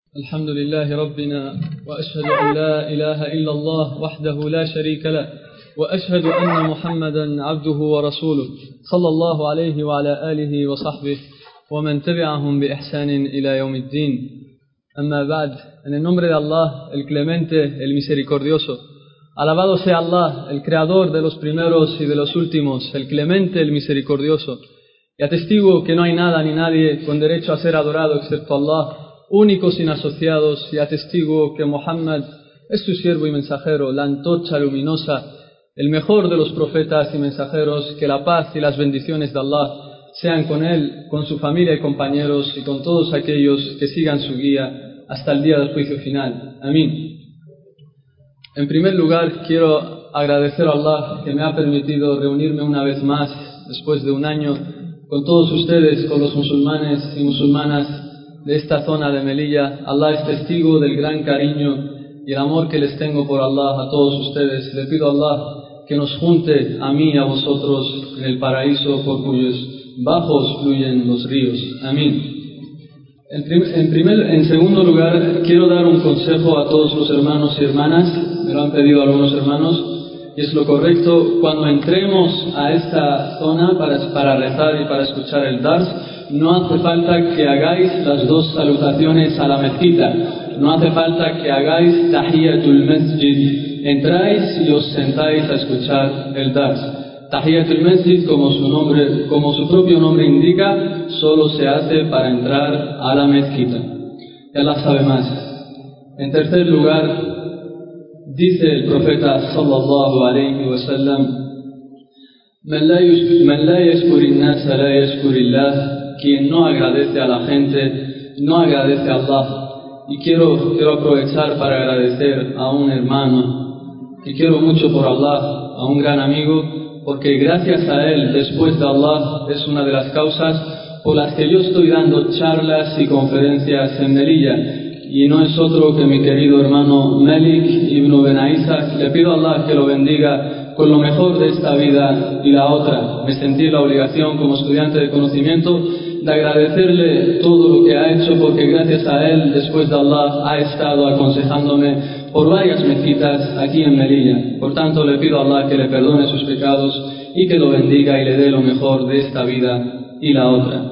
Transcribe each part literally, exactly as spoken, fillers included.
الحمد لله ربنا وأشهد أن لا إله إلا الله وحده لا شريك له وأشهد أن محمدا عبده ورسوله صلى الله عليه وعلى آله وصحبه ومن تبعهم بإحسان إلى يوم الدين. أما بعد, en el nombre de Allah, el clemente, el misericordioso. Alabado sea Allah, el creador de los primeros y de los últimos, el clemente, el misericordioso. Y atestiguo que no hay nada ni nadie con derecho a ser adorado excepto Allah, único sin asociados, y atestiguo que Muhammad es su siervo y mensajero, la antorcha luminosa, el mejor de los profetas y mensajeros. Que la paz y las bendiciones de Allah sean con él, con su familia y compañeros, y con todos aquellos que sigan su guía hasta el día del juicio final. Amén. En primer lugar, quiero agradecer a Allah que me ha permitido reunirme una vez más, después de un año, con todos ustedes, con los musulmanes y musulmanas de esta zona de Melilla. Allah es testigo del gran cariño y el amor que les tengo por Allah a todos ustedes. Le pido a Allah que nos junte a mí y a vosotros en el paraíso por cuyos bajos fluyen los ríos. Amén. En, prim en, primer, en segundo lugar, quiero dar un consejo a todos los hermanos y hermanas. Me lo han pedido algunos hermanos y es lo correcto. Cuando entremos a esta zona para, para rezar y para escuchar el dars, no hace falta que hagáis las dos salutaciones a la mezquita, no hace falta que hagáis tahiyatul masjid. Entráis y os sentáis a escuchar el dars. Tahiyatul masjid, como su nombre, como su propio nombre indica, solo se hace para entrar a la mezquita. Allah sabe más. En tercer lugar, dice el profeta sallallahu alayhi wa sallam: Man la yashkuri an-nasa la yashkuri Allah. Quien no agradece a la gente, no agradece a Allah. Y quiero, quiero aprovechar para agradecer a un hermano que quiero mucho por Allah, a un gran amigo, porque gracias a él, después de Allah, es una de las causas por las que yo estoy dando charlas y conferencias en Melilla. Y no es otro que mi querido hermano Malik ibn Benaisa. Le pido a Allah que lo bendiga con lo mejor de esta vida y la otra. Me sentí la obligación como estudiante de conocimiento de agradecerle todo lo que ha hecho, porque gracias a él, después de Allah, ha estado aconsejándome por varias mezquitas aquí en Melilla. Por tanto, le pido a Allah que le perdone sus pecados y que lo bendiga y le dé lo mejor de esta vida y la otra.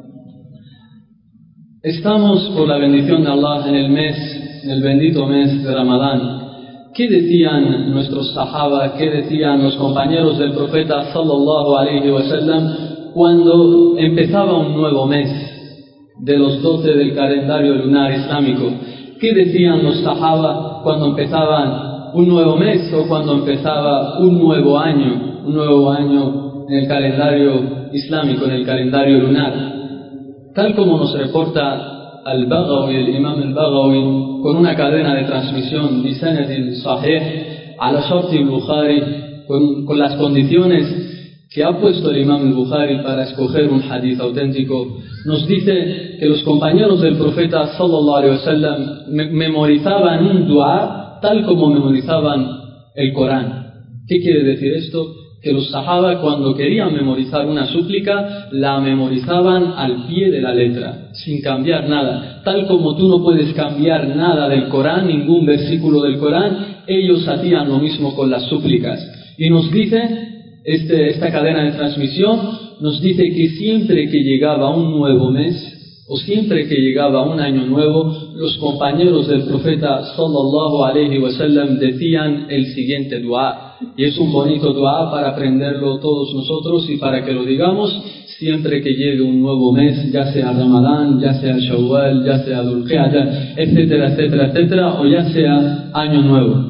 Estamos, por la bendición de Allah, en el mes, en el bendito mes de Ramadán. ¿Qué decían nuestros sahaba, qué decían los compañeros del profeta sallallahu alayhi wa sallam cuando empezaba un nuevo mes de los doce del calendario lunar islámico? ¿Qué decían los sahaba cuando empezaban un nuevo mes o cuando empezaba un nuevo año, un nuevo año en el calendario islámico, en el calendario lunar? Tal como nos reporta al-Baghawi, el imam al-Baghawi, con una cadena de transmisión bisanadin sahih ala shart al-Bukhari, con, con las condiciones que ha puesto el imam al-Bukhari para escoger un hadith auténtico, nos dice que los compañeros del profeta sallallahu alaihi wasallam me memorizaban un dua tal como memorizaban el Corán. ¿Qué quiere decir esto? Que los sahaba, cuando querían memorizar una súplica, la memorizaban al pie de la letra, sin cambiar nada. Tal como tú no puedes cambiar nada del Corán, ningún versículo del Corán, ellos hacían lo mismo con las súplicas. Y nos dice, este, esta cadena de transmisión, nos dice que siempre que llegaba un nuevo mes, o siempre que llegaba un año nuevo, los compañeros del profeta sallallahu alayhi wa sallam decían el siguiente dua. Y es un bonito dua para aprenderlo todos nosotros y para que lo digamos siempre que llegue un nuevo mes, ya sea Ramadán, ya sea Shawwal, ya sea Dhul Qa'dah, etcétera, etcétera, etcétera, o ya sea año nuevo.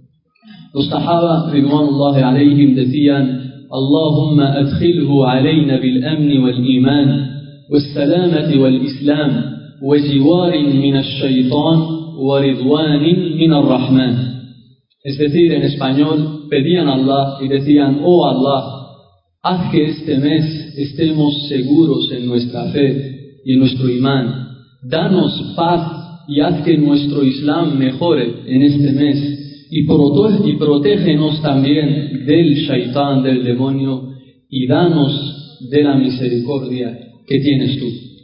Los sahaba, ridwanullahi alayhim, decían: Allahumma adkhilhu alayna bil amni wal iman والسلامة والإسلام وجوار من الشيطان ورضوان من الرحمن. Es decir, en español, pedían a Allah y decían: oh Allah, haz que este mes estemos seguros en nuestra fe y en nuestro imán. Danos paz y haz que nuestro Islam mejore en este mes. Y, prote y protégenos también del shaitán, del demonio, y danos de la misericordia que tienes tú.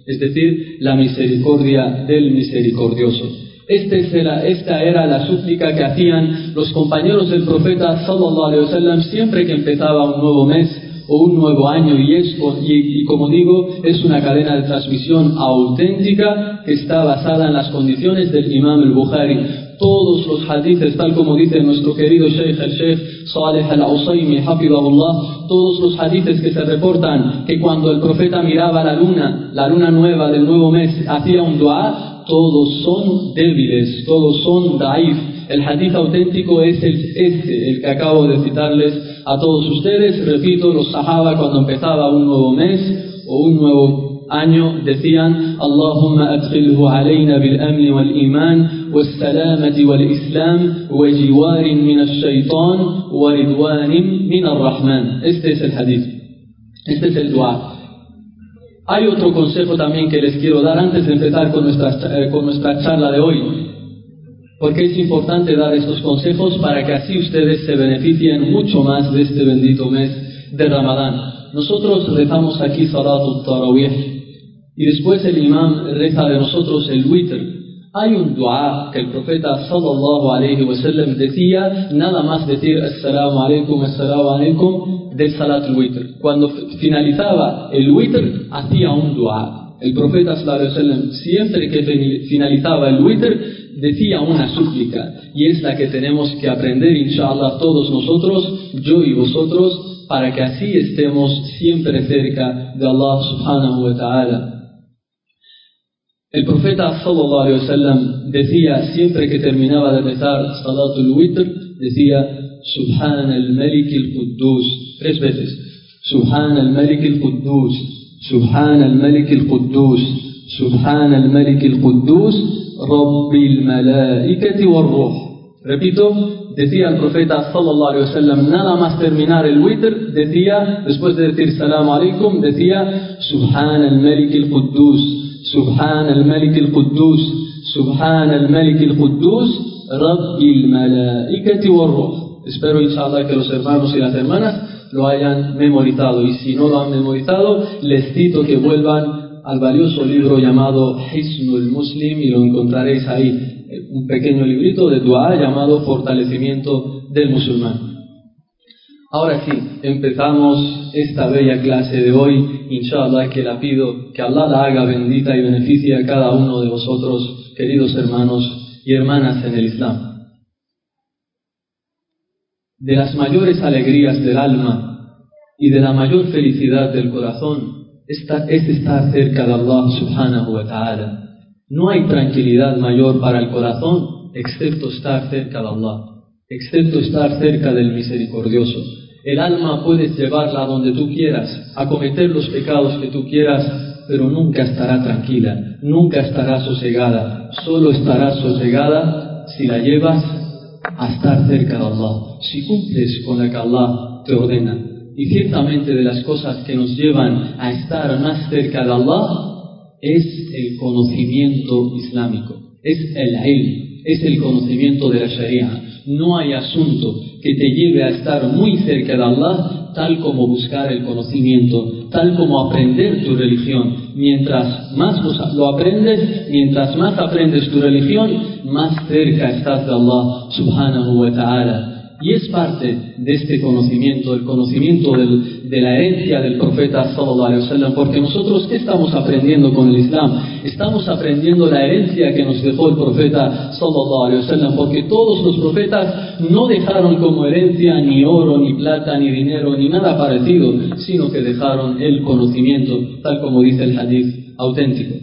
es decir, la misericordia del misericordioso. Este era, esta era la súplica que hacían los compañeros del profeta sallallahu alaihi wasallam siempre que empezaba un nuevo mes o un nuevo año, y, es, y, y como digo, es una cadena de transmisión auténtica que está basada en las condiciones del Imam al-Bukhari. Todos los hadiths, tal como dice nuestro querido Sheikh, el Sheikh Saleh al-Usaymi, hafidahullah, todos los hadiths que se reportan que cuando el profeta miraba la luna, la luna nueva del nuevo mes, hacía un dua, todos son débiles, todos son daif. El hadith auténtico es el, este, el que acabo de citarles a todos ustedes. Repito, los sahaba cuando empezaba un nuevo mes o un nuevo año decían: Allahumma adkhilhu alayna bil amni wal iman was salamati wal islam wa jiwarin min ash-shaytan wa ridwanin min ar-rahman. Este es el hadith, este es el dua. Hay otro consejo también que les quiero dar antes de empezar con nuestra, eh, con nuestra charla de hoy, porque es importante dar estos consejos para que así ustedes se beneficien mucho más de este bendito mes de Ramadán. Nosotros rezamos aquí Salatul Tarawih y después el imam reza de nosotros el witr. Hay un dua que el profeta sallallahu alaihi wasallam decía, nada más decir assalamu alaikum, assalamu alaikum del salatul witr. Cuando finalizaba el witr hacía un dua. El profeta sallallahu alaihi wasallam siempre que finalizaba el witr decía una súplica, y es la que tenemos que aprender inshallah todos nosotros, yo y vosotros, para que así estemos siempre cerca de Allah subhanahu wa ta'ala. El profeta sallallahu alaihi wasallam decía siempre que terminaba de rezar salatul witr, decía subhan al-malik al-quddus, tres veces, subhan al-malik al-quddus, subhan al-malik al-quddus, subhan al-malik al-quddus, rabbil malaikati war ruh. Repito, decía el profeta sallallahu alaihi wasallam, nada más terminar el witr, decía, después de decir salamu alaikum, decía subhan al-malik al-quddus, Subhan al-Malik al-Quddus, Subhan al-Malik al-Quddus, Rabbil Malaikati war-Ruh. Espero inshallah que los hermanos y las hermanas lo hayan memorizado, y si no lo han memorizado, les cito que vuelvan al valioso libro llamado Hisnul Muslim, y lo encontraréis ahí, un pequeño librito de dua llamado Fortalecimiento del Musulmán. Ahora sí, empezamos esta bella clase de hoy, inshallah, que la pido que Allah la haga bendita y beneficie a cada uno de vosotros, queridos hermanos y hermanas en el Islam. De las mayores alegrías del alma y de la mayor felicidad del corazón es estar cerca de Allah subhanahu wa ta'ala. No hay tranquilidad mayor para el corazón excepto estar cerca de Allah, excepto estar cerca del misericordioso. El alma puedes llevarla donde tú quieras, a cometer los pecados que tú quieras, pero nunca estará tranquila, nunca estará sosegada. Solo estará sosegada si la llevas a estar cerca de Allah, si cumples con lo que Allah te ordena. Y ciertamente de las cosas que nos llevan a estar más cerca de Allah es el conocimiento islámico, es el ilm, es el conocimiento de la Sharia. No hay asunto que te lleve a estar muy cerca de Allah tal como buscar el conocimiento, tal como aprender tu religión. Mientras más lo aprendes, mientras más aprendes tu religión, más cerca estás de Allah subhanahu wa ta'ala. Y es parte de este conocimiento, el conocimiento del, de la herencia del profeta sallallahu alaihi wasallam, porque nosotros, ¿qué estamos aprendiendo con el Islam? Estamos aprendiendo la herencia que nos dejó el profeta sallallahu alaihi wasallam, porque todos los profetas no dejaron como herencia ni oro, ni plata, ni dinero, ni nada parecido, sino que dejaron el conocimiento, tal como dice el hadith auténtico.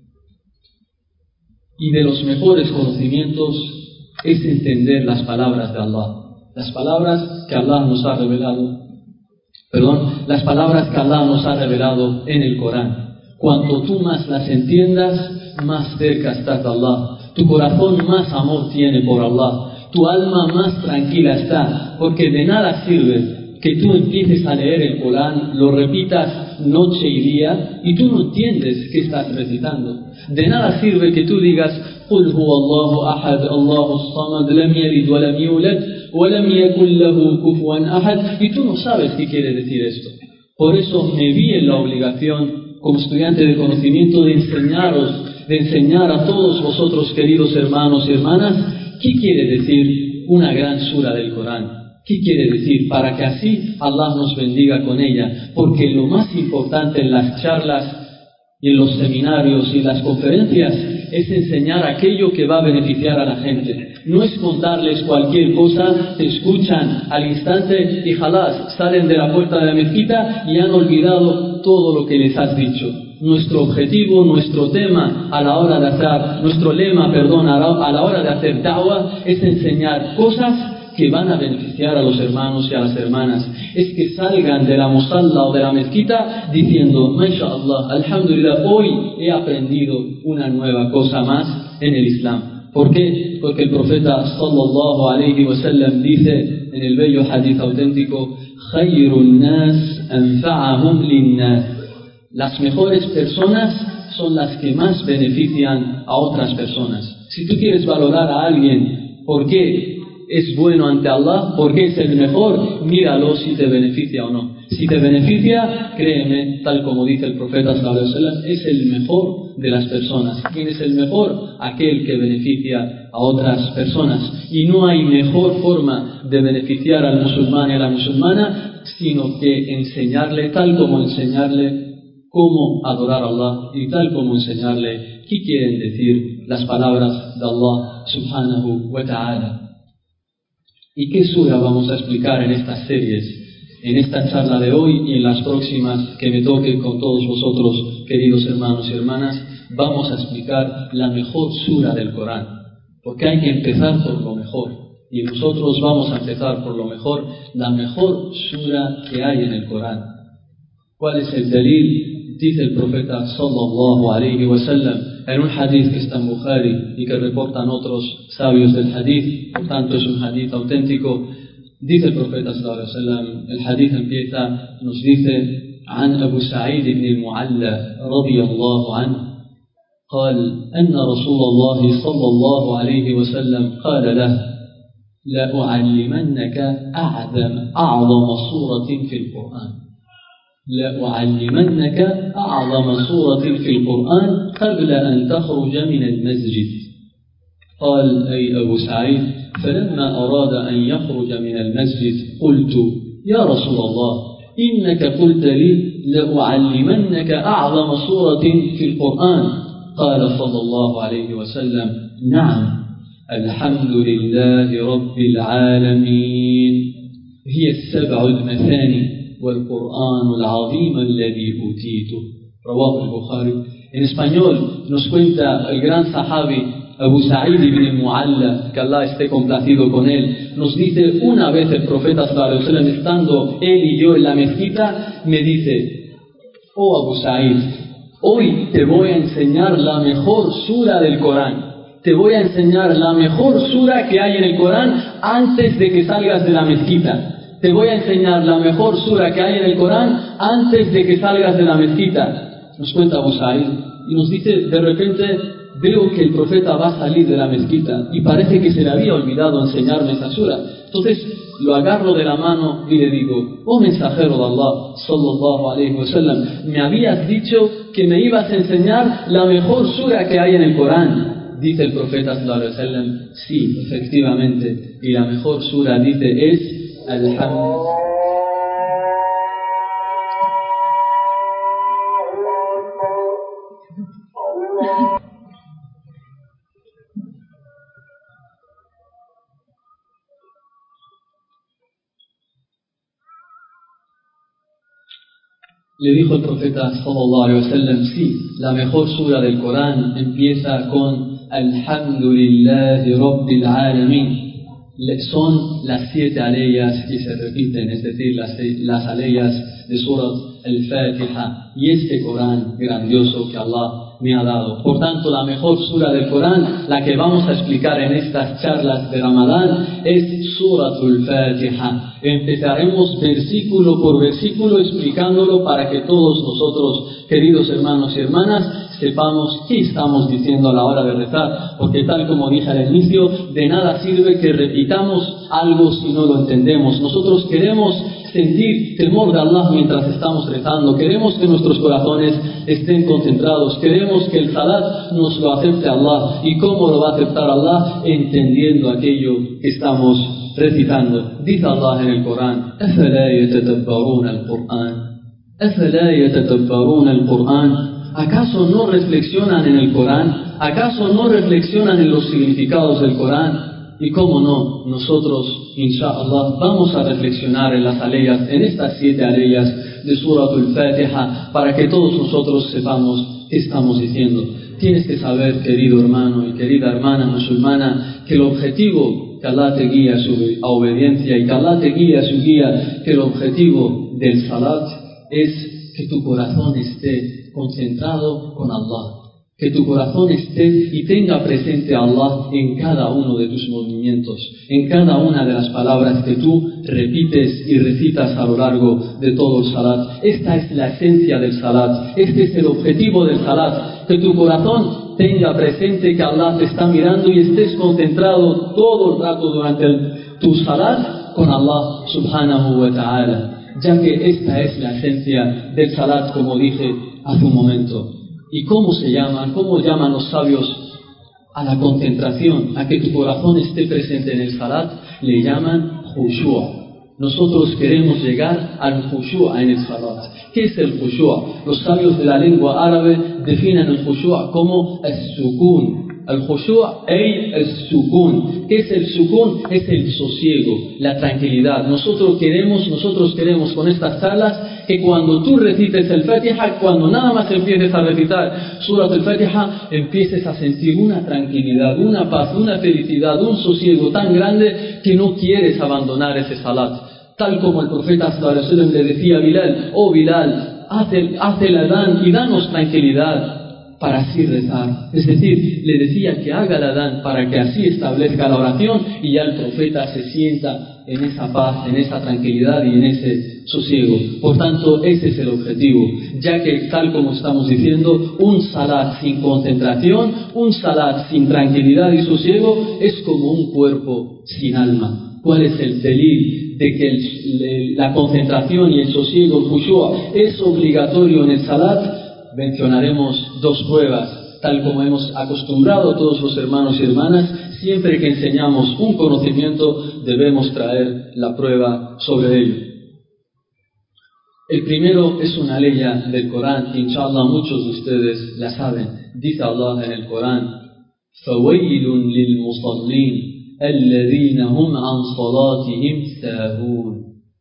Y de los mejores conocimientos es entender las palabras de Allah. Las palabras que Allah nos ha revelado, perdón, las palabras que Allah nos ha revelado en el Corán. Cuanto tú más las entiendas, más cerca estás de Allah. Tu corazón más amor tiene por Allah. Tu alma más tranquila está, porque de nada sirve que tú empieces a leer el Corán, lo repitas noche y día, y tú no entiendes qué estás recitando. De nada sirve que tú digas قُلْ هُوَ اللَّهُ أَحَدٌ اللَّهُ الصَّمَدُ لَمْ يَلِدْ وَلَمْ يُولَدْ وَلَمْ يَكُنْ لَهُ كُفُوًا أَحَدٌ, y tú no sabes qué quiere decir esto. Por eso me vi en la obligación, como estudiante de conocimiento, de enseñaros, de enseñar a todos vosotros, queridos hermanos y hermanas, ¿qué quiere decir una gran sura del Corán? ¿Qué quiere decir? Para que así Allah nos bendiga con ella, porque lo más importante en las charlas y en los seminarios y en las conferencias es enseñar aquello que va a beneficiar a la gente. No es contarles cualquier cosa, te escuchan al instante y jalás, salen de la puerta de la mezquita y han olvidado todo lo que les has dicho. Nuestro objetivo, nuestro tema a la hora de hacer, nuestro lema, perdón, a la, a la hora de hacer da'wah es enseñar cosas que van a beneficiar a los hermanos y a las hermanas. Es que salgan de la musalla o de la mezquita diciendo, MashaAllah, alhamdulillah, hoy he aprendido una nueva cosa más en el Islam. ¿Por qué? Porque el profeta sallallahu alayhi wa sallam dice en el bello hadith auténtico, Khayrun nas anfa'ahum linnas. Las mejores personas son las que más benefician a otras personas. Si tú quieres valorar a alguien, ¿por qué es bueno ante Allah? Porque es el mejor, míralo si te beneficia o no. Si te beneficia, créeme, tal como dice el profeta sallallahu alaihi wasallam, es el mejor de las personas. ¿Quién es el mejor? Aquel que beneficia a otras personas. Y no hay mejor forma de beneficiar al musulmán y a la musulmana sino que enseñarle, tal como enseñarle cómo adorar a Allah y tal como enseñarle qué quieren decir las palabras de Allah subhanahu wa ta'ala. ¿Y qué sura vamos a explicar en estas series, en esta charla de hoy y en las próximas que me toquen con todos vosotros, queridos hermanos y hermanas? Vamos a explicar la mejor sura del Corán, porque hay que empezar por lo mejor, y nosotros vamos a empezar por lo mejor, la mejor sura que hay en el Corán. ¿Cuál es el dalil? Dice el profeta sallallahu alayhi wa sallam en un hadith que está en Bukhari y que reportan otros sabios del hadith, por tanto es un hadith auténtico. Dice el profeta sallallahu alayhi wa sallam, el hadith empieza, nos dice عن أبو سعيد بن المعلى رضي الله عنه قال أن رسول الله صلى الله عليه وسلم قال له لأعلمنك أعظم أعظم سورة في القرآن لأعلمنك أعظم سورة في القرآن قبل أن تخرج من المسجد. قال أي أبو سعيد فلما أراد أن يخرج من المسجد قلت يا رسول الله إنك قلت لي لأعلمنك أعظم سورة في القرآن. قال صلى الله عليه وسلم نعم الحمد لله رب العالمين هي السبع المثاني والقرآن العظيم الذي أوتيته. رواه البخاري. En español nos cuenta el gran sahabi Abu Sa'id ibn Mu'alla, que Allah esté complacido con él, nos dice, una vez el profeta sallallahu alaihi wasallam, estando él y yo en la mezquita, me dice, oh Abu Sa'id, hoy te voy a enseñar la mejor sura del Corán. Te voy a enseñar la mejor sura que hay en el Corán antes de que salgas de la mezquita. Te voy a enseñar la mejor sura que hay en el Corán antes de que salgas de la mezquita. Nos cuenta Abu Sa'id y nos dice, de repente veo que el profeta va a salir de la mezquita y parece que se le había olvidado enseñarme esa sura. Entonces lo agarro de la mano y le digo, oh mensajero de Allah sallallahu alayhi wa sallam, me habías dicho que me ibas a enseñar la mejor sura que hay en el Corán. Dice el profeta sallallahu alayhi wa sallam, sí, efectivamente, y la mejor sura, dice, es Alhamdulillah. Le dijo el profeta sallallahu alaihi wasallam, sí, la mejor sura del Corán empieza con Alhamdulillahi Rabbil Alamin. Son las siete aleyas que se repiten, es decir, las, las aleyas de Surat al-Fatiha y este Corán grandioso que Allah me ha dado. Por tanto, la mejor sura del Corán, la que vamos a explicar en estas charlas de Ramadán, es Suratul Fatiha. Empezaremos versículo por versículo explicándolo para que todos nosotros, queridos hermanos y hermanas, sepamos qué estamos diciendo a la hora de rezar, porque tal como dije al inicio, de nada sirve que repitamos algo si no lo entendemos. Nosotros queremos sentir temor de Allah mientras estamos rezando, queremos que nuestros corazones estén concentrados, queremos que el salat nos lo acepte Allah. ¿Y cómo lo va a aceptar Allah? Entendiendo aquello que estamos recitando. Dice Allah en el Corán: أَفَلَا يَتَدَبَّرُونَ الْقُرْآنَ أَفَلَا يَتَدَبَّرُونَ الْقُرْآنَ ¿Acaso no reflexionan en el Corán? ¿Acaso no reflexionan en los significados del Corán? Y cómo no, nosotros, inshallah, vamos a reflexionar en las aleyas, en estas siete aleyas de Suratul Fatiha, para que todos nosotros sepamos qué estamos diciendo. Tienes que saber, querido hermano y querida hermana musulmana, que el objetivo que Allah te guía a su obediencia y que Allah te guía a su guía, que el objetivo del salat es que tu corazón esté concentrado con Allah, que tu corazón esté y tenga presente a Allah en cada uno de tus movimientos, en cada una de las palabras que tú repites y recitas a lo largo de todo el salat. Esta es la esencia del salat, este es el objetivo del salat, que tu corazón tenga presente que Allah te está mirando y estés concentrado todo el rato durante el, tu salat con Allah subhanahu wa ta'ala, ya que esta es la esencia del salat, como dije hace un momento. ¿Y cómo se llaman? ¿Cómo llaman los sabios a la concentración, a que tu corazón esté presente en el salat? Le llaman khushu'. Nosotros queremos llegar al khushu' en el salat. ¿Qué es el khushu'? Los sabios de la lengua árabe definen el khushu' como el-sukun. El khushu' ey el-sukun. ¿Qué es el sukun? Es el sosiego, la tranquilidad. Nosotros queremos, nosotros queremos con estas charlas que cuando tú recites el Fatiha, cuando nada más empieces a recitar Surat al-Fatiha, empieces a sentir una tranquilidad, una paz, una felicidad, un sosiego tan grande que no quieres abandonar ese salat. Tal como el profeta sallallahu alaihi wasallam le decía a Bilal: oh Bilal, haz el, haz el adán y danos tranquilidad para así rezar. Es decir, le decía que haga el adán para que así establezca la oración y ya el profeta se sienta en esa paz, en esa tranquilidad y en ese sosiego. Por tanto, ese es el objetivo, ya que tal como estamos diciendo, un salat sin concentración, un salat sin tranquilidad y sosiego es como un cuerpo sin alma. ¿Cuál es el delil de que el, la concentración y el sosiego, el khushu' es obligatorio en el salat? Mencionaremos dos pruebas, tal como hemos acostumbrado a todos los hermanos y hermanas. Siempre que enseñamos un conocimiento debemos traer la prueba sobre ello. El primero es una ley del Corán, que inshallah muchos de ustedes la saben. Dice Allah en el Corán: فَوَيْلٌ لِلْمُصَلِّينَ الَّذِينَ هُمْ عَنْ صَلَاتِهِمْ سَاهُونَ.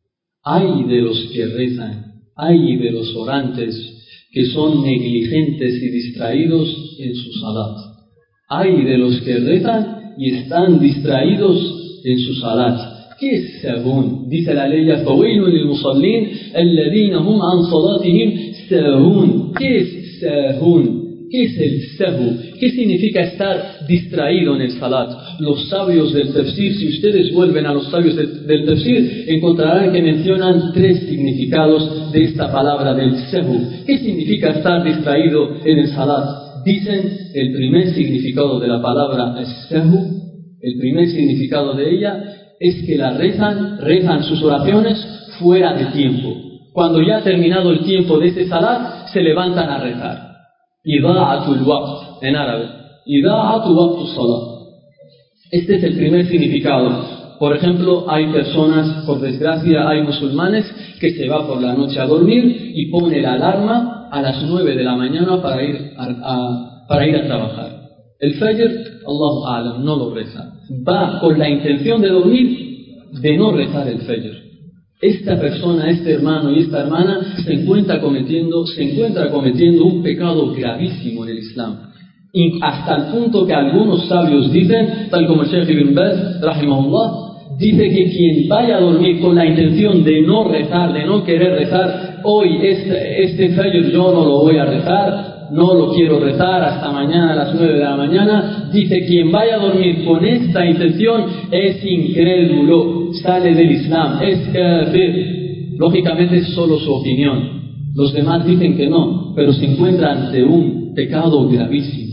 Ay de los que rezan, ay de los orantes que son negligentes y distraídos en su salat. Ay de los que rezan y están distraídos en su salat. ¿Qué es sahún? Dice la ley: فَوَيْلٌ لِلْمُصَلِّينَ الَّذِينَ هُمْ عَنْ صَلَاتِهِمْ سَاهُونَ. ¿Qué es sahún? ¿Qué es el sahu? ¿Qué significa estar distraído en el salat? Los sabios del tafsir, si ustedes vuelven a los sabios de, del tafsir, encontrarán que mencionan tres significados de esta palabra del sahu. ¿Qué significa estar distraído en el salat? Dicen, el primer significado de la palabra sahu, el primer significado de ella es que la rezan, rezan sus oraciones fuera de tiempo. Cuando ya ha terminado el tiempo de ese salat, se levantan a rezar. Ida'atul waqt, en árabe. Ida'atul waqtus salat. Este es el primer significado. Por ejemplo, hay personas, por desgracia, hay musulmanes que se va por la noche a dormir y pone la alarma a las nueve de la mañana para ir a, a, para ir a trabajar. El fajr, Allahu a'lam, no lo reza. Va con la intención de dormir, de no rezar el fajr. Esta persona, este hermano y esta hermana se encuentra cometiendo, se encuentra cometiendo un pecado gravísimo en el Islam. Y hasta el punto que algunos sabios dicen, tal como el Sheikh Ibn Baz, rahimahullah, dice que quien vaya a dormir con la intención de no rezar, de no querer rezar, hoy este, este fajr yo no lo voy a rezar, no lo quiero rezar hasta mañana a las nueve de la mañana, dice quien vaya a dormir con esta intención es incrédulo, sale del Islam, es kafir. Lógicamente es solo su opinión, los demás dicen que no, pero se encuentran ante un pecado gravísimo.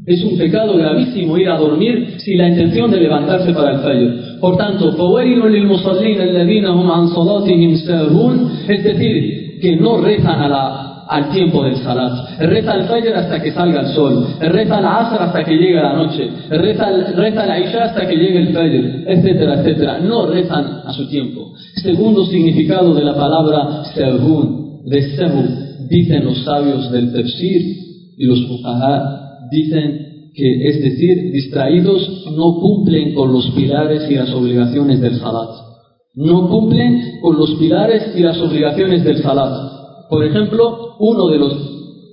Es un pecado gravísimo ir a dormir sin la intención de levantarse para el Fajr. Por tanto, فَوَيْلٌ لِلْمُصَلِّينَ الَّذِينَ هُمْ عَنْ صَلَاتِهِمْ سَاهُونَ, es decir, que no rezan a la, al tiempo del salat. Reza el Fajr hasta que salga el sol, reza el Asr hasta que llegue la noche, reza el, reza el Isha hasta que llegue el Fajr, etcétera, etcétera. No rezan a su tiempo. Segundo significado de la palabra sahun, de sahu, dicen los sabios del tafsir y los fuqaha, dicen que, es decir, distraídos, no cumplen con los pilares y las obligaciones del salat. No cumplen con los pilares y las obligaciones del salat. Por ejemplo, uno de los,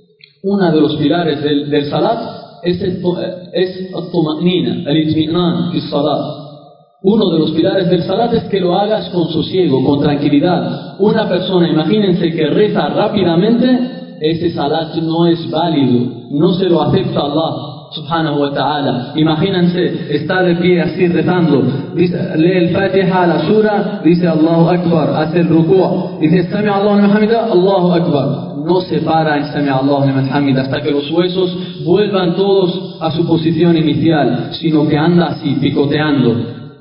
una de los pilares del, del salat es el es al-tuma'nina, al-itmi'nan fi salat. Uno de los pilares del salat es que lo hagas con sosiego, con tranquilidad. Una persona, imagínense, que reza rápidamente, ese salat no es válido, no se lo acepta Allah subhanahu wa ta'ala. Imagínense, está de pie así rezando, dice, lee el Fatiha, la sura, dice Allahu Akbar, hace el ruku', dice Sami Allahu liman hamida, Allahu Akbar. No se para en Sami Allahu liman hamida hasta que los huesos vuelvan todos a su posición inicial, sino que anda así, picoteando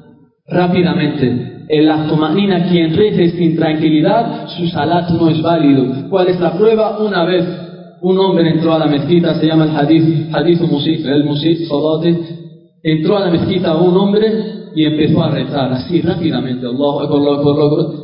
rápidamente. En la tumanina, quien rece sin tranquilidad, su salat no es válido. ¿Cuál es la prueba? Una vez un hombre entró a la mezquita, se llama el hadith, hadith musik, el musik, salate, entró a la mezquita un hombre y empezó a rezar así rápidamente, Allahu Akbar, Allahu Akbar, Allahu Akbar.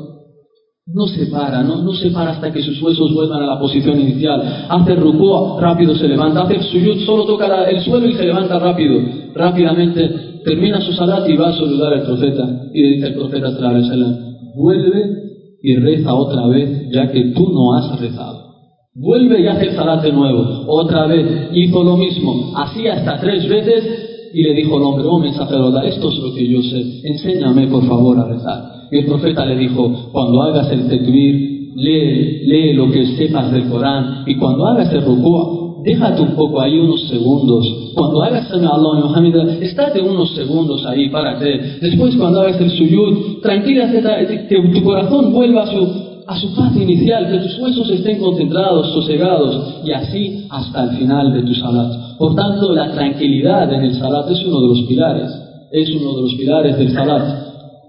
No se para, no, no se para hasta que sus huesos vuelvan a la posición inicial. Hace el rukú, rápido se levanta. Hace el suyud, solo toca la, el suelo y se levanta rápido. Rápidamente termina su salat y va a saludar al profeta. Y le dice al profeta sallallahu alaihi wasallam, vuelve y reza otra vez, ya que tú no has rezado. Vuelve y hace el salat de nuevo. Otra vez hizo lo mismo. Así hasta tres veces. Y le dijo el hombre, oh mensajero, esto es lo que yo sé. Enséñame por favor a rezar. Y el profeta le dijo, cuando hagas el tekbir, lee, lee lo que sepas del Corán. Y cuando hagas el rukú, déjate un poco ahí unos segundos. Cuando hagas Sami Allahu liman hamida, estate unos segundos ahí, párate. Después cuando hagas el suyud, tranquila, que tu corazón vuelva a su, a su paz inicial, que tus huesos estén concentrados, sosegados, y así hasta el final de tu salat. Por tanto, la tranquilidad en el salat es uno de los pilares, es uno de los pilares del salat.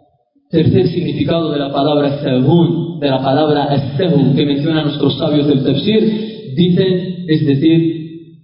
Tercer significado de la palabra sahun, de la palabra as-sahu, que mencionan nuestros sabios del tafsir, dicen, es decir,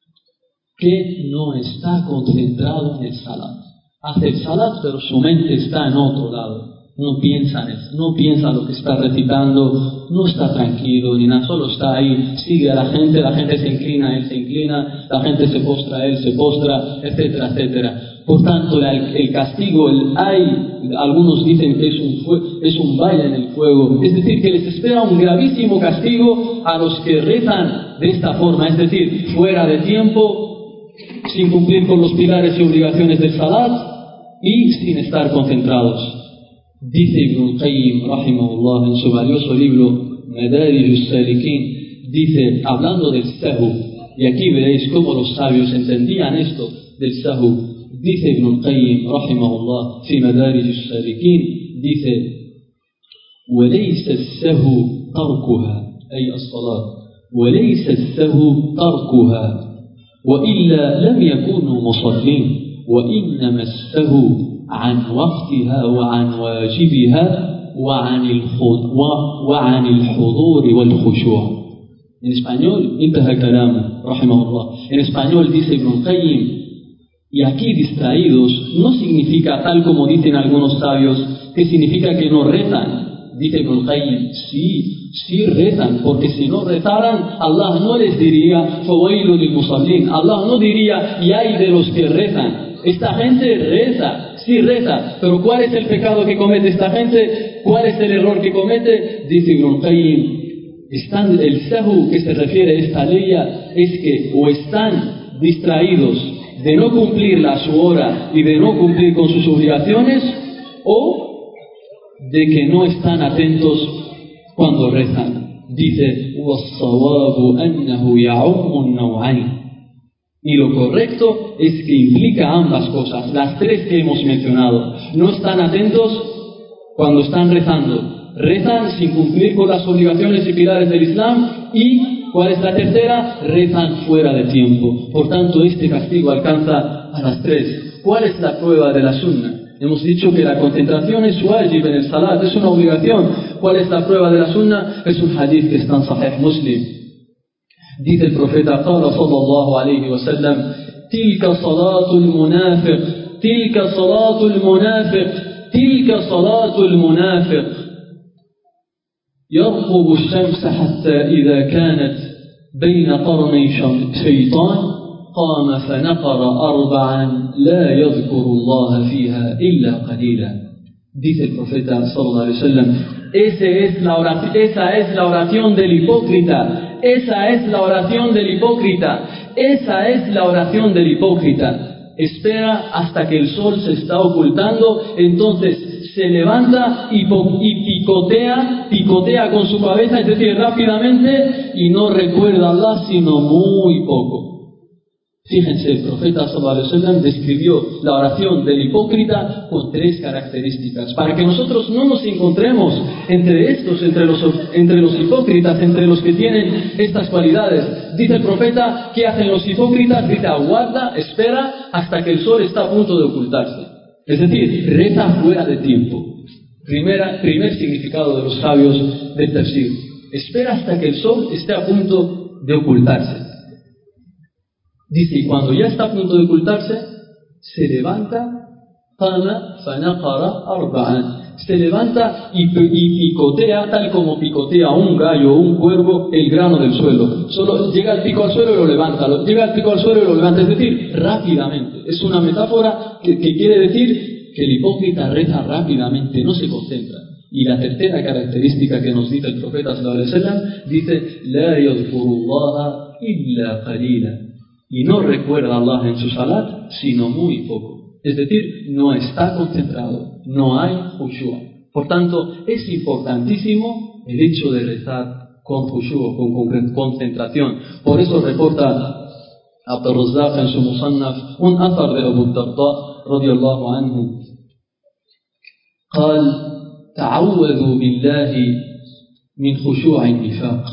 que no está concentrado en el salat. Hace el salat, pero su mente está en otro lado. No piensa en eso, no piensa lo que está recitando, no está tranquilo ni nada, solo está ahí, sigue a la gente, la gente se inclina, él se inclina, la gente se postra, él se postra, etcétera, etcétera. Por tanto, el, el castigo, el ay, algunos dicen que es un, fue, es un vaya en el fuego, es decir, que les espera un gravísimo castigo a los que rezan de esta forma, es decir, fuera de tiempo, sin cumplir con los pilares y obligaciones del salat y sin estar concentrados. Dice Ibn al-Qayyim, rahimahullah, en su valioso libro Madarij al-Salikin, dice, hablando del sahu, y aquí veréis cómo los sabios entendían esto del sahu. Dice Ibn al-Qayyim, rahimahullah, fi Madarij al-Salikin, dice, وليس السهو تركها أي الصلاة وليس السهو تركها وإلا لم يكونوا مصلين وإنما السهو عن وقتها وعن واجبها وعن وعن الحضور والخشوع. En español, انتهى كلامه رحمه الله. En español dice Ibn Qayyim, y aquí distraídos no significa, tal como dicen algunos sabios, que significa que no rezan. Dice Ibn Qayyim, sí, sí rezan, porque si no rezaran, Allah no les diría فَوَيْلٌ لِلْمُصَلِّينَ. Allah no diría, y hay de los que rezan. Esta gente reza. Sí reza, pero ¿cuál es el pecado que comete esta gente? ¿Cuál es el error que comete? Dice Ibn Qayyim, están, el sahu que se refiere a esta ley es que o están distraídos de no cumplir a su hora y de no cumplir con sus obligaciones, o de que no están atentos cuando rezan. Dice, وَالصَّوَابُ أَنَّهُ يَعُمُّ النَّوْعَيْنِ. Y lo correcto es que implica ambas cosas, las tres que hemos mencionado. No están atentos cuando están rezando. Rezan sin cumplir con las obligaciones y pilares del Islam y ¿cuál es la tercera? Rezan fuera de tiempo. Por tanto, este castigo alcanza a las tres. ¿Cuál es la prueba de la sunna? Hemos dicho que la concentración es wajib en el salat, es una obligación. ¿Cuál es la prueba de la sunna? Es un hadith que está en Sahih Muslim. Dice el profeta qala sallallahu alayhi wa sallam: tilka salatul munafiq, tilka salatul munafiq, tilka salatul munafiq. يرقب الشمس حتى إذا كانت بين قرني شيطان قام فنقر أربعا لا يذكر الله فيها إلا قليلا. Dice el profeta sallallahu alaihi wasallam: Ese es la oración, esa es la oración del hipócrita, esa es la oración del hipócrita, esa es la oración del hipócrita. Espera hasta que el sol se está ocultando, entonces se levanta y, y picotea, picotea con su cabeza, es decir, rápidamente, y no recuerda a Allah sino muy poco. Fíjense, el profeta sallallahu alaihi wasallam describió la oración del hipócrita con tres características, para que nosotros no nos encontremos entre estos, entre los, entre los hipócritas, entre los que tienen estas cualidades. Dice el profeta, ¿qué hacen los hipócritas? Dice, aguarda, espera hasta que el sol está a punto de ocultarse. Es decir, reza fuera de tiempo. Primera, primer significado de los sabios del tafsir. Espera hasta que el sol esté a punto de ocultarse. Dice, y cuando ya está a punto de ocultarse, se levanta, qama fanaqara arba'an. Se levanta y, y picotea, tal como picotea un gallo o un cuervo, el grano del suelo. Solo llega el pico al suelo y lo levanta, llega el pico al suelo y lo levanta, es decir, rápidamente. Es una metáfora que, que quiere decir que el hipócrita reza rápidamente, no se concentra. Y la tercera característica que nos dice el profeta sallallahu alaihi wasallam, dice, la yadhkurullaha illa qalila. Y no recuerda a Allah en su salat, sino muy poco. Es decir, no está concentrado, no hay khushu'. Por tanto, es importantísimo el hecho de rezar con khushu', con concentración. Por eso reporta Abd-ar-Razzaq en su Musannaf un athar de Abu Darda radiyallahu anhu. قال تعوذوا بالله من خشوع النفاق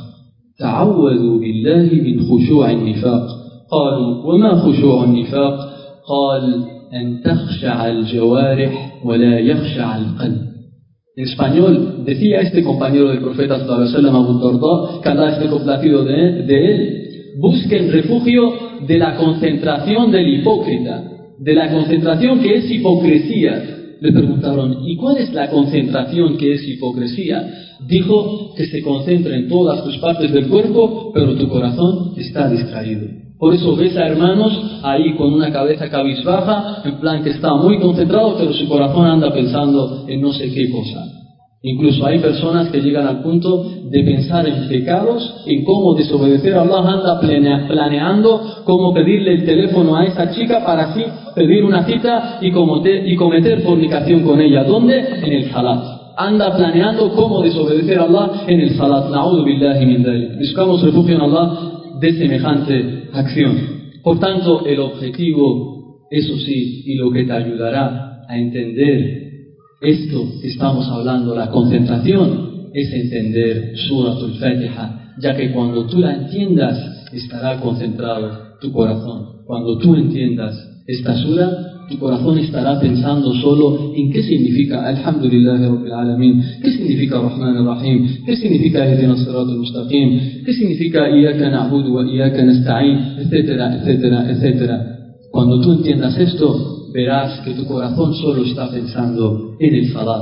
تعوذوا بالله من خشوع النفاق قالوا وما خشوع النفاق قال أن تخشع الجوارح ولا يخشع القلب. En español decía este compañero del profeta sallallahu alaihi wasallam, Abu Darda, que Allah esté complacido de, de él, busquen refugio de la concentración del hipócrita, de la concentración que es hipocresía. Le preguntaron, ¿y cuál es la concentración que es hipocresía? Dijo que se concentra en todas tus partes del cuerpo, pero tu corazón está distraído. Por eso ves a hermanos ahí con una cabeza cabizbaja, en plan que está muy concentrado, pero su corazón anda pensando en no sé qué cosa. Incluso hay personas que llegan al punto de pensar en pecados, en cómo desobedecer a Allah, anda planeando cómo pedirle el teléfono a esa chica para así pedir una cita y cometer, y cometer fornicación con ella. ¿Dónde? En el salat. Anda planeando cómo desobedecer a Allah en el salat. Na'udhu billahi min dhalik. Buscamos refugio en Allah de semejante acción. Por tanto, el objetivo, eso sí, y lo que te ayudará a entender esto que estamos hablando, la concentración, es entender Suratul Fatiha, ya que cuando tú la entiendas, estará concentrado tu corazón. Cuando tú entiendas esta sura, tu corazón estará pensando solo en qué significa Alhamdulillahi Rabbil Alamin, qué significa Rahman Ar-Rahim, qué significa Ihdina Siratal Mustaqim, qué significa Iyaka Na'budu wa Iyaka Nasta'in, etcétera, etcétera, etcétera. Cuando tú entiendas esto, verás que tu corazón solo está pensando en el salat.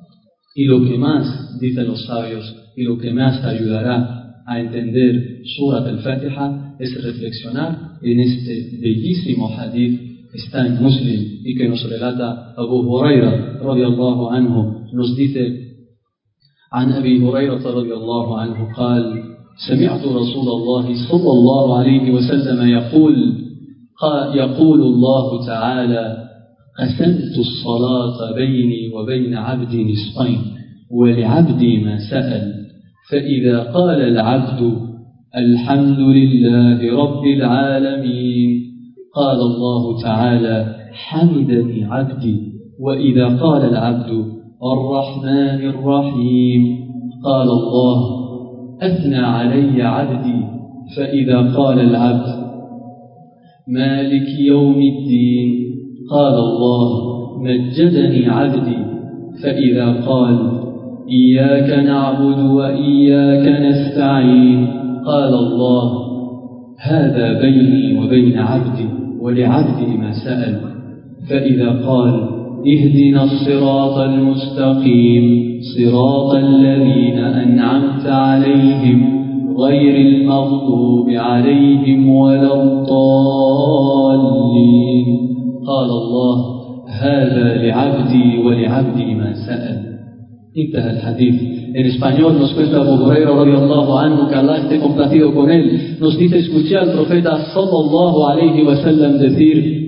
Y lo que más, dicen los sabios, y lo que más te ayudará a entender Surat al-Fatiha es reflexionar en este bellísimo hadith que está en Muslim y que nos relata Abu Huraira radiyallahu anhu. Nos dice عن أبي هريرة رضي الله عنه قال سمعت رسول الله صلى الله عليه وسلم يقول قال يقول الله تعالى قسمت الصلاة بيني وبين عبدي نصفين ولعبدي ما سأل فإذا قال العبد الحمد لله رب العالمين قال الله تعالى حمدني عبدي وإذا قال العبد الرحمن الرحيم قال الله أثنى علي عبدي فإذا قال العبد مالك يوم الدين قال الله مجدني عبدي. فإذا قال إياك نعبد وإياك نستعين قال الله هذا بيني وبين عبدي ولعبدي ما سأل. فإذا قال اهدنا الصراط المستقيم صراط الذين أنعمت عليهم غير المغضوب عليهم ولا الضالين قال الله هذا لعبدي ولعبدي ما سأل. انتهى الحديث. En español nos cuenta Abu Huraira radiyallahu anhu, que Allah esté complacido con él, nos dice: escuché al profeta sallallahu alayhi wa sallam decir,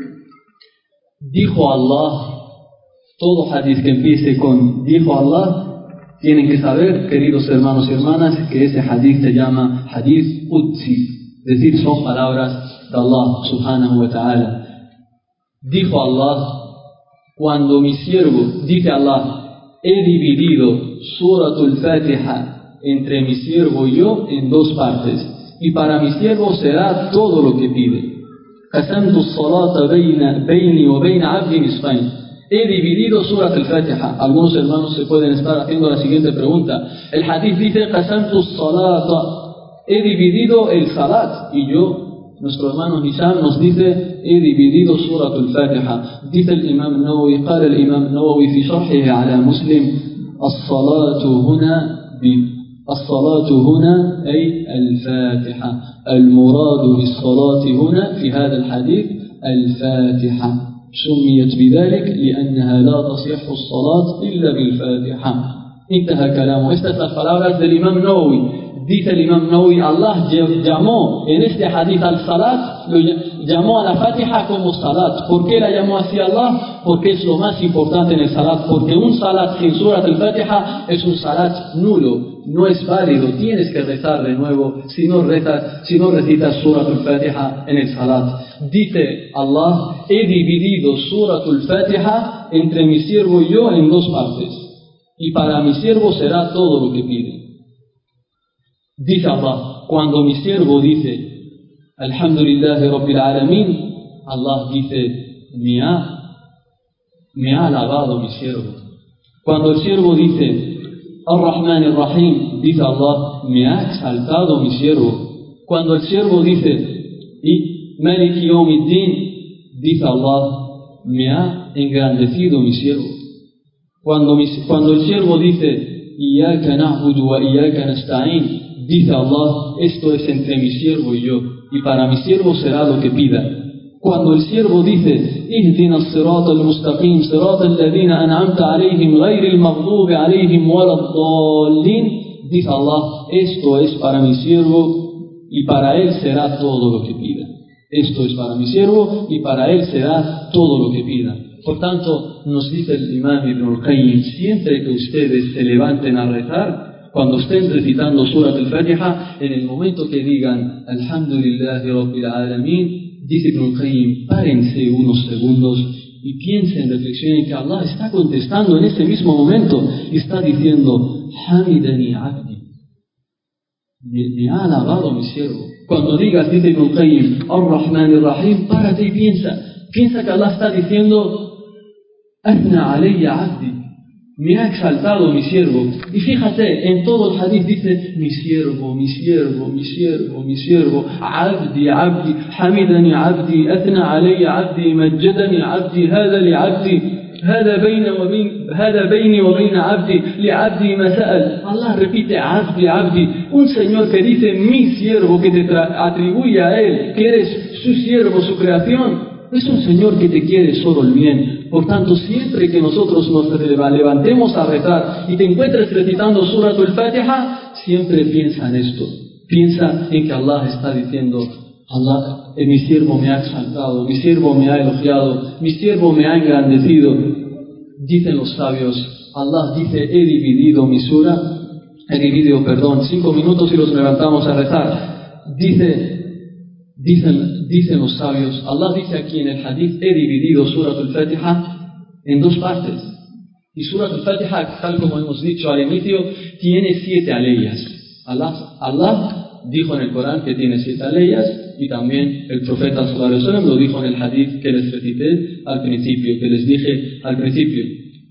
dijo Allah. Todo hadith que empiece con dijo Allah, tienen que saber, queridos hermanos y hermanas, que ese hadith se llama hadith Qudsi, es decir, son palabras de Allah subhanahu wa ta'ala. Dijo Allah, cuando mi siervo, dice Allah, he dividido Suratul Fatiha entre mi siervo y yo en dos partes, y para mi siervo será todo lo que pide. Qasamtu as-salata bayni wa bayna abdi nisfayn. He dividido Surat al-Fatiha. Algunos hermanos se pueden estar haciendo la siguiente pregunta. El hadith dice Qasamtu as-salata, he dividido el salat, y yo, nuestro hermano Hisham nos dice he dividido Surat al-Fatiha. Dice el Imam Nawawi, قال الإمام نووي في شرحه على مسلم الصلاة هنا الصلاة هنا أي الفاتحة. المراد بالصلاة هنا في هذا الحديث الفاتحة. سميت بذلك لأنها لا تصح الصلاة إلا بالفاتحة. انتهى كلامه. Estas las palabras del Imam Nawawi. Dice el Imam Nawawi, Allah llamó en este hadith al salat, lo llamó a la Fatiha como salat. ¿Por qué la llamó así Allah? Porque es lo más importante en el salat. Porque un salat sin Surat al-Fatiha es un salat nulo, no es válido. Tienes que rezar de nuevo si no rezas, si no recitas Surat al-Fatiha en el salat. Dice Allah, he dividido Surat al-Fatiha entre mi siervo y yo en dos partes, y para mi siervo será todo lo que pide. Dice Allah, cuando mi siervo dice Alhamdulillahi Rabbil Alamin, Allah dice me ha, me ha alabado mi siervo. Cuando el siervo dice Ar-Rahman Ar-Rahim, dice Allah, me ha exaltado mi siervo. Cuando el siervo dice Malik Yawmiddin, dice Allah, me ha engrandecido mi siervo. Cuando, mi, cuando el siervo dice Iyaka na'budu wa iyaka nasta'in, dice Allah, esto es entre mi siervo y yo, y para mi siervo será lo que pida. Cuando el siervo dice Ihdina as-sirata al-mustaqim, sirata alladhina an'amta alayhim, ghayri al-maghdubi alayhim waladdallin, dice Allah, esto es para mi siervo y para él será todo lo que pida. Esto es para mi siervo y para él será todo lo que pida. Por tanto, nos dice el Imam Ibn al-Qayyim, siempre que ustedes se levanten a rezar, cuando estén recitando Surat al-Fatiha, en el momento que digan Alhamdulillahi Rabbil Alamin, dice Ibn al-Qayyim, párense unos segundos y piensen, reflexionen que Allah está contestando en ese mismo momento y está diciendo Hamidani Abdi, me, me ha alabado mi siervo. Cuando digas, dice Ibn al-Qayyim, Ar-Rahman Ar-Rahim, párate y piensa, piensa que Allah está diciendo Athna alayya Abdi, me ha exaltado mi siervo. Y fíjate, en todo el hadith dice mi siervo, mi siervo, mi siervo, mi siervo, Abdi, Abdi, Hamidani Abdi, Athna alayya Abdi, Majjadani Abdi, hada li Abdi, hada bayna wa bayn, hada bayni wa bayna Abdi, li Abdi ma sa'al. Allah repite Abdi, Abdi, un Señor que dice mi siervo, que te atribuye a Él, que eres su siervo, su creación. Es un Señor que te quiere solo el bien. Por tanto, siempre que nosotros nos levantemos a rezar y te encuentres recitando Surat al-Fatiha, siempre piensa en esto. Piensa en que Allah está diciendo, Allah, eh, mi siervo me ha exaltado, mi siervo me ha elogiado, mi siervo me ha engrandecido. Dicen los sabios, Allah dice, he dividido mi sura, he dividido, perdón, cinco minutos y los levantamos a rezar. Dice... Dicen, dicen los sabios, Allah dice aquí en el hadith, he dividido Surat al-Fatiha en dos partes. Y Surat al-Fatiha, tal como hemos dicho al inicio, tiene siete aleyas. Allah, Allah dijo en el Corán que tiene siete aleyas, y también el profeta sallallahu alaihi wasallam lo dijo en el hadith que les recité al principio, que les dije al principio.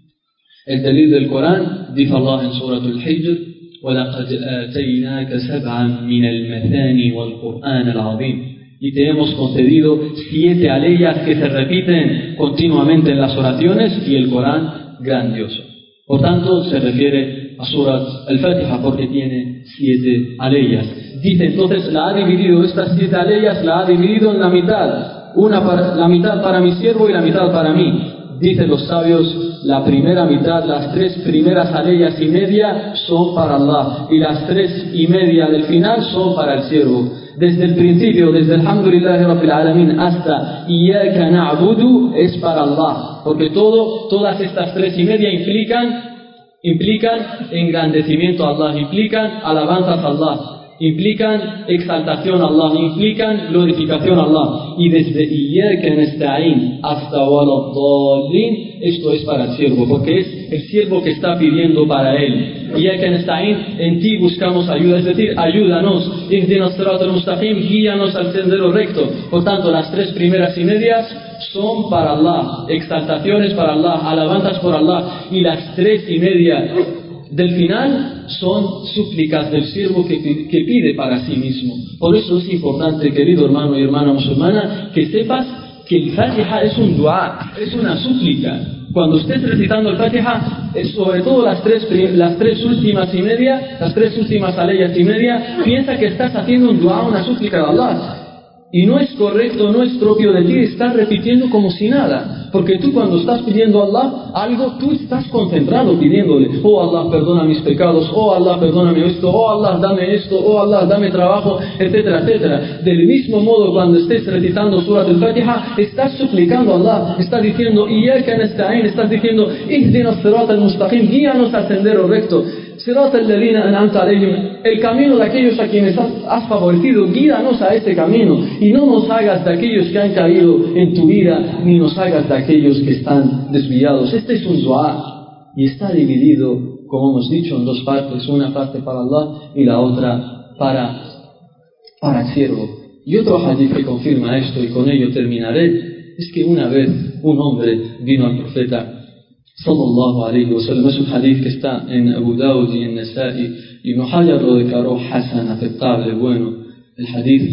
El dalil del Corán, dice Allah en Surah Al-Hijr: وَلَقَدْ آتَيْنَاكَ سَبْعًا مِنَ الْمَثَانِ وَالْقُرْآنَ الْعَظِيمِ. Y te hemos concedido siete aleyas que se repiten continuamente en las oraciones y el Corán grandioso. Por tanto, se refiere a Surat Al-Fatiha porque tiene siete aleyas. Dice entonces, la ha dividido, estas siete aleyas la ha dividido en la mitad. Una para, la mitad para mi siervo y la mitad para mí. Dicen los sabios, la primera mitad, las tres primeras aleyas y media son para Allah, y las tres y media del final son para el siervo. Desde el principio, desde Alhamdulillahi Rabbil Alamin hasta Iyaka Na'budu es para Allah, porque todo, todas estas tres y media implican, implican engrandecimiento a Allah, implican alabanzas a Allah, implican exaltación a Allah, implican glorificación a Allah. Y desde Iyaka Nasta'in hasta Waladdallin, esto es para el siervo, porque es el siervo que está pidiendo para él. Iyaka Nasta'in, en ti buscamos ayuda, es decir, ayúdanos. Ihdinas siratal mustaqim, guíanos al sendero recto. Por tanto, las tres primeras y medias son para Allah, exaltaciones para Allah, alabanzas por Allah, y las tres y media del final son súplicas del siervo que, que pide para sí mismo. Por eso es importante, querido hermano y hermana musulmana, que sepas que el Fatiha es un dua, es una súplica. Cuando estés recitando el Fatiha, sobre todo las tres, las tres últimas y media, las tres últimas aleyas y media, piensa que estás haciendo un dua, una súplica de Allah. Y no es correcto, no es propio de ti estar repitiendo como si nada. Porque tú cuando estás pidiendo a Allah algo, tú estás concentrado pidiéndole: oh Allah, perdona mis pecados, oh Allah, perdóname esto, oh Allah, dame esto, oh Allah, dame trabajo, etcétera, etcétera. Del mismo modo, cuando estés recitando Surat Al-Fatiha, estás suplicando a Allah, estás diciendo Iyaka Nasta'in, estás diciendo Ihdinas siratal mustaqim, guíanos al sendero recto. Siratal ladina an'amta alayhim, el camino de aquellos a quienes has, has favorecido, guíanos a ese camino, y no nos hagas de aquellos que han caído en tu ira, ni nos hagas de aquellos que están desviados. Este es un dua, y está dividido, como hemos dicho, en dos partes, una parte para Allah y la otra para, para el siervo. Y otro hadith que confirma esto, y con ello terminaré, es que una vez un hombre vino al profeta sallallahu alayhi wa sallam. Es un hadith que está en Abu Dawud y en Nasa'i, y Ibn Hajar lo declaró hasan, aceptable, bueno. El hadith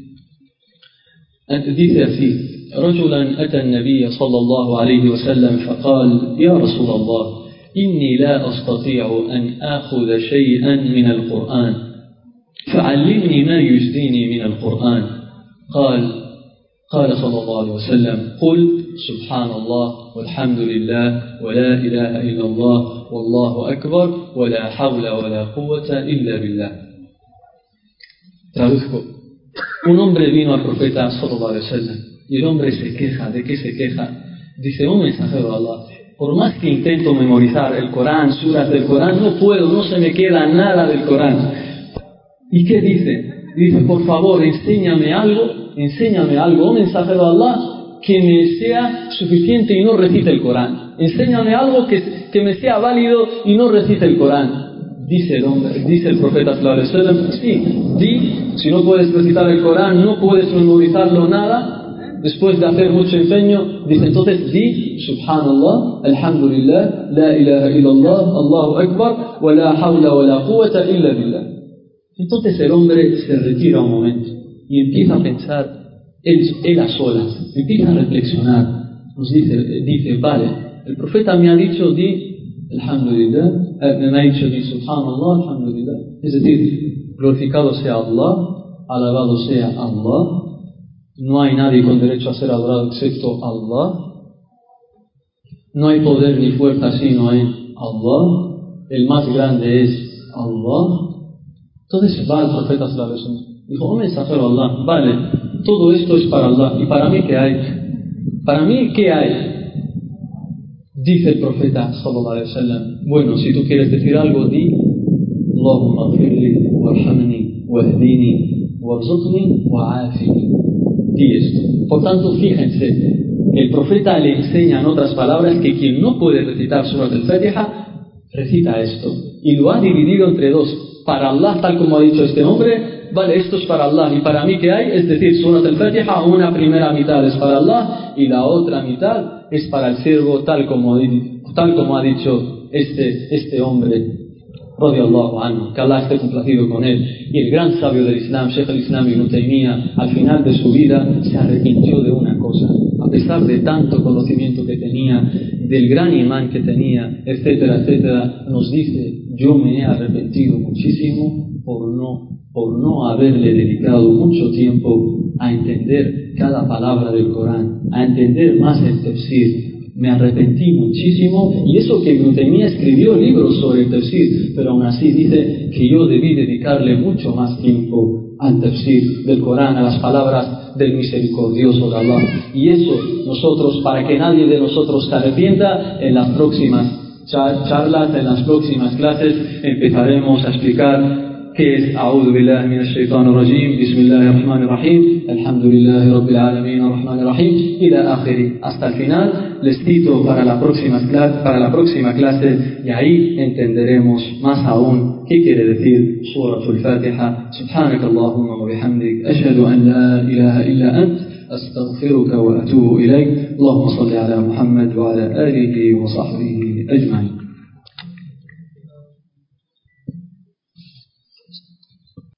dice así: رجلا أتى النبي صلى الله عليه وسلم فقال: يا رسول الله، إني لا أستطيع أن آخذ شيئا من القرآن، فعلمني ما يجزيني من القرآن. قال قال صلى الله عليه وسلم: قل سبحان الله والحمد لله ولا إله إلا الله والله أكبر ولا حول ولا قوة إلا بالله. Traduzco. Un hombre vino al profeta sallallahu alaihi wasallam y el hombre se queja. ¿De qué se queja? Dice: oh mensajero de Allah, por más que intento memorizar el Corán, suras del Corán, no puedo, no se me queda nada del Corán. ¿Y qué dice? Dice: por favor, enséñame algo, enséñame algo, oh mensajero de Allah, que me sea suficiente y no recite el Corán. Enséñame algo que, que me sea válido y no recite el Corán. Dice el hombre, dice el profeta sallallahu alaihi wasallam: sí, di, si no puedes recitar el Corán, no puedes memorizarlo nada, después de hacer mucho empeño, dice entonces di Subhanallah, Alhamdulillah, La ilaha illallah, Allahu Akbar, wa la hawla wa la quwwata illa billah. Entonces el hombre se retira un momento y empieza a pensar él, él a solas, empieza a reflexionar. Nos dice, dice, vale, el profeta me ha dicho di Alhamdulillah, eh, me ha dicho di Subhanallah, Alhamdulillah, es decir, glorificado sea Allah, alabado sea Allah, no hay nadie con derecho a ser adorado excepto Allah, no hay poder ni fuerza sino en Allah, el más grande es Allah. Entonces va el profeta sallallahu alaihi wasallam, dijo: oh mensajero de Allah, vale, todo esto es para Allah, ¿y para mí qué hay? ¿Para mí qué hay? Dice el profeta sallallahu alaihi wasallam: bueno, si tú quieres decir algo, di Allahumma ghfirli warhamni wahdini warzuqni wa'afini. Di esto. Por tanto, fíjense, el profeta le enseña en otras palabras que quien no puede recitar Surat al-Fatiha recita esto, y lo ha dividido entre dos: para Allah, tal como ha dicho este hombre, vale, esto es para Allah y para mí ¿qué hay? Es decir, Surat al-Fatiha, una primera mitad es para Allah y la otra mitad es para el siervo, tal como, tal como ha dicho este, este hombre, radiyallahu anhu, que Allah esté complacido con él. Y el gran sabio del Islam, Sheikh al-Islam Ibn Taymiyyah, al final de su vida se arrepintió de una cosa, a pesar de tanto conocimiento que tenía, del gran imán que tenía, etcétera, etcétera, nos dice: yo me he arrepentido muchísimo por no, por no haberle dedicado mucho tiempo a entender cada palabra del Corán, a entender más el tafsir. Me arrepentí muchísimo, y eso que Ibn Taymiyyah escribió libros sobre el tafsir, pero aún así dice que yo debí dedicarle mucho más tiempo al tafsir del Corán, a las palabras del misericordioso de Allah. Y eso nosotros, para que nadie de nosotros se arrepienta, en las próximas charlas, en las próximas clases empezaremos a explicar que es A'udhu billahi minash shaitanir rajim, Bismillahir rahmanir rahim, Alhamdulillahi rabbil alamin, Ar-Rahmanir Rahim, ila akhiri. Hasta el final les cito para la próxima clase, para la próxima clase, y ahí entenderemos más aún qué quiere decir Suratul Fatiha. Subhanakallahumma wa bihamdik, ashhadu an la ilaha illa ant, astaghfiruka wa atubu ilayk. Allahumma salli ala Muhammad wa ala alihi wa sahbihi ajma'in.